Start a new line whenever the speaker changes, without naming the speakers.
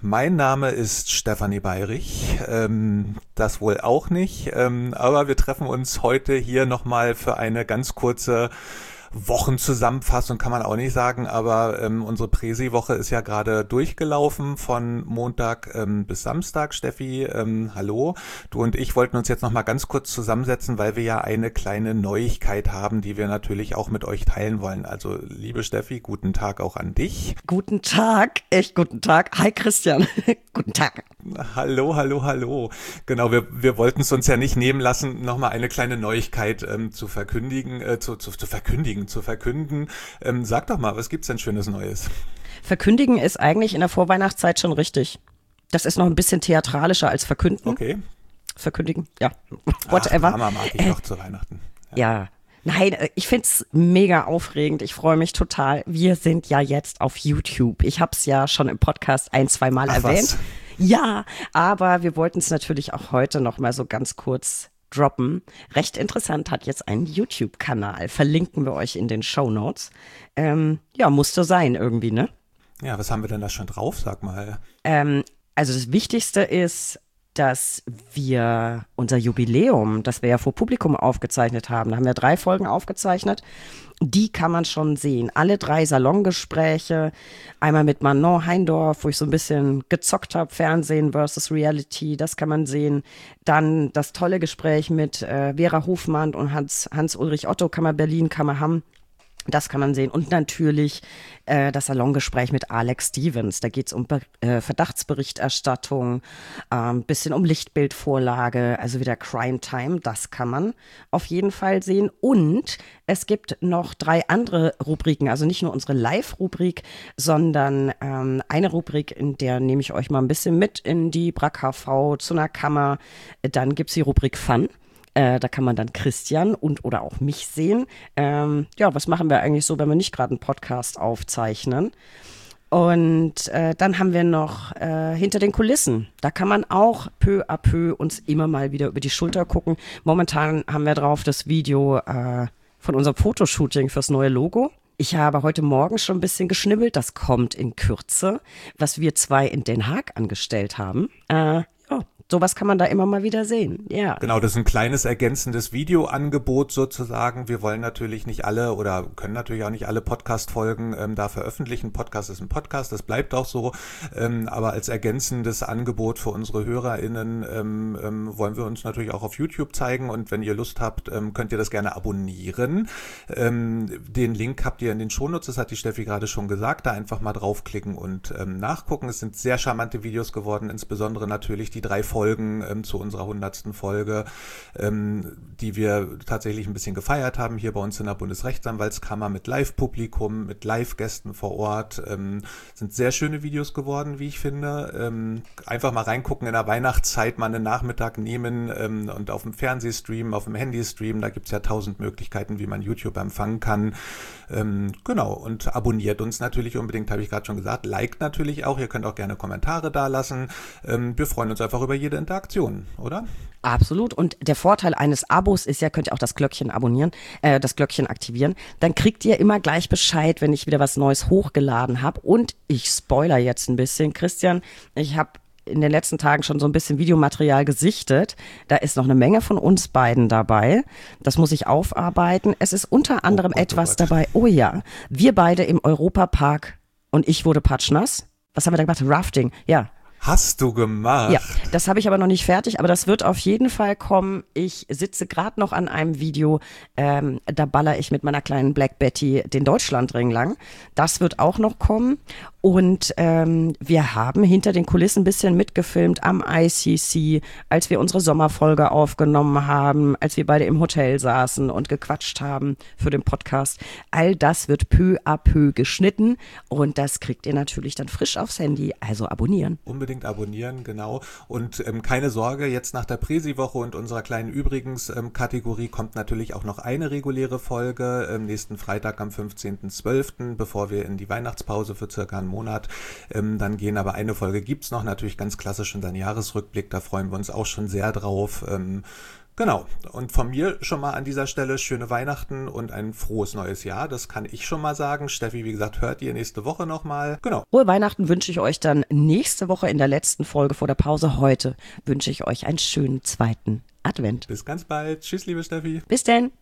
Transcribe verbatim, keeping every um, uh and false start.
Mein Name ist Stefanie Bayrich, ähm, das wohl auch nicht, ähm, aber wir treffen uns heute hier nochmal für eine ganz kurze Wochenzusammenfassung, kann man auch nicht sagen, aber ähm, unsere Präsi-Woche ist ja gerade durchgelaufen von Montag ähm, bis Samstag. Steffi, ähm, hallo. Du und ich wollten uns jetzt nochmal ganz kurz zusammensetzen, weil wir ja eine kleine Neuigkeit haben, die wir natürlich auch mit euch teilen wollen. Also liebe Steffi, guten Tag auch an dich.
Guten Tag, echt guten Tag. Hi Christian, guten Tag.
Hallo, hallo, hallo. Genau, wir, wir wollten es uns ja nicht nehmen lassen, nochmal eine kleine Neuigkeit ähm, zu verkündigen, äh, zu, zu, zu verkündigen, zu verkünden. Ähm, sag doch mal, was gibt's denn Schönes Neues?
Verkündigen ist eigentlich in der Vorweihnachtszeit schon richtig. Das ist noch ein bisschen theatralischer als verkünden.
Okay.
Verkündigen, ja,
whatever. Ach, Drama mag ich äh, noch zu Weihnachten.
Ja. ja. Nein, ich find's mega aufregend. Ich freue mich total. Wir sind ja jetzt auf YouTube. Ich habe es ja schon im Podcast ein, zwei Mal Ach, erwähnt. Was? Ja, aber wir wollten es natürlich auch heute noch mal so ganz kurz droppen. Recht interessant, hat jetzt einen YouTube-Kanal. Verlinken wir euch in den Shownotes. Ähm, ja, muss so sein irgendwie, ne?
Ja, was haben wir denn da schon drauf, sag mal?
Ähm, also das Wichtigste ist, dass wir unser Jubiläum, das wir ja vor Publikum aufgezeichnet haben, da haben wir drei Folgen aufgezeichnet, die kann man schon sehen. Alle drei Salongespräche, einmal mit Manon Heindorf, wo ich so ein bisschen gezockt habe, Fernsehen versus Reality, das kann man sehen. Dann das tolle Gespräch mit äh, Vera Hofmann und Hans, Hans-Ulrich Otto, Kammer Berlin, Kammer Hamm. Das kann man sehen. Und natürlich äh, das Salongespräch mit Alex Stevens. Da geht es um Be- äh, Verdachtsberichterstattung, ein ähm, bisschen um Lichtbildvorlage, also wieder Crime Time. Das kann man auf jeden Fall sehen. Und es gibt noch drei andere Rubriken. Also nicht nur unsere Live-Rubrik, sondern ähm, eine Rubrik, in der nehme ich euch mal ein bisschen mit in die B R A K H V zu einer Kammer. Dann gibt es die Rubrik Fun. Äh, da kann man dann Christian und oder auch mich sehen. Ähm, ja, was machen wir eigentlich so, wenn wir nicht gerade einen Podcast aufzeichnen? Und äh, dann haben wir noch äh, hinter den Kulissen. Da kann man auch peu à peu uns immer mal wieder über die Schulter gucken. Momentan haben wir drauf das Video äh, von unserem Fotoshooting fürs neue Logo. Ich habe heute Morgen schon ein bisschen geschnibbelt. Das kommt in Kürze, was wir zwei in Den Haag angestellt haben. Äh, ja. Sowas kann man da immer mal wieder sehen, ja.
Genau, das ist ein kleines ergänzendes Videoangebot sozusagen. Wir wollen natürlich nicht alle oder können natürlich auch nicht alle Podcast-Folgen ähm, da veröffentlichen. Podcast ist ein Podcast, das bleibt auch so. Ähm, aber als ergänzendes Angebot für unsere HörerInnen ähm, ähm, wollen wir uns natürlich auch auf YouTube zeigen. Und wenn ihr Lust habt, ähm, könnt ihr das gerne abonnieren. Ähm, den Link habt ihr in den Shownotes, das hat die Steffi gerade schon gesagt. Da einfach mal draufklicken und ähm, nachgucken. Es sind sehr charmante Videos geworden, insbesondere natürlich die drei Folgen Folgen ähm, zu unserer hundertsten Folge, ähm, die wir tatsächlich ein bisschen gefeiert haben hier bei uns in der Bundesrechtsanwaltskammer mit Live-Publikum, mit Live-Gästen vor Ort. Ähm, sind sehr schöne Videos geworden, wie ich finde. Ähm, einfach mal reingucken in der Weihnachtszeit, mal einen Nachmittag nehmen ähm, und auf dem Fernsehstream, auf dem Handystream, da gibt es ja tausend Möglichkeiten, wie man YouTube empfangen kann. Ähm, genau, und abonniert uns natürlich unbedingt, habe ich gerade schon gesagt. Liked natürlich auch, ihr könnt auch gerne Kommentare da lassen. Ähm, wir freuen uns einfach über jede Interaktion, oder?
Absolut. Und der Vorteil eines Abos ist ja, könnt ihr auch das Glöckchen abonnieren, äh, das Glöckchen aktivieren. Dann kriegt ihr immer gleich Bescheid, wenn ich wieder was Neues hochgeladen habe. Und ich spoiler jetzt ein bisschen, Christian, ich habe in den letzten Tagen schon so ein bisschen Videomaterial gesichtet. Da ist noch eine Menge von uns beiden dabei. Das muss ich aufarbeiten. Es ist unter anderem oh Gott, etwas oh dabei. Oh ja, wir beide im Europapark und ich wurde patschnass. Was haben wir da gemacht? Rafting, ja.
Hast du gemacht?
Ja, das habe ich aber noch nicht fertig, aber das wird auf jeden Fall kommen. Ich sitze gerade noch an einem Video, ähm, da baller ich mit meiner kleinen Black Betty den Deutschlandring lang. Das wird auch noch kommen. Und ähm, wir haben hinter den Kulissen ein bisschen mitgefilmt am I C C, als wir unsere Sommerfolge aufgenommen haben, als wir beide im Hotel saßen und gequatscht haben für den Podcast. All das wird peu à peu geschnitten und das kriegt ihr natürlich dann frisch aufs Handy, also abonnieren.
Unbedingt abonnieren, genau. Und ähm, keine Sorge, jetzt nach der Präsi-Woche und unserer kleinen Übrigens-Kategorie ähm, kommt natürlich auch noch eine reguläre Folge, ähm, nächsten Freitag am fünfzehnten zwölften, bevor wir in die Weihnachtspause für circa einen Monat ähm, dann gehen. Aber eine Folge gibt's noch, natürlich ganz klassisch unseren Jahresrückblick, da freuen wir uns auch schon sehr drauf. Ähm, Genau. Und von mir schon mal an dieser Stelle schöne Weihnachten und ein frohes neues Jahr. Das kann ich schon mal sagen. Steffi, wie gesagt, hört ihr nächste Woche nochmal. Genau.
Frohe Weihnachten wünsche ich euch dann nächste Woche in der letzten Folge vor der Pause. Heute wünsche ich euch einen schönen zweiten Advent.
Bis ganz bald. Tschüss, liebe Steffi.
Bis denn.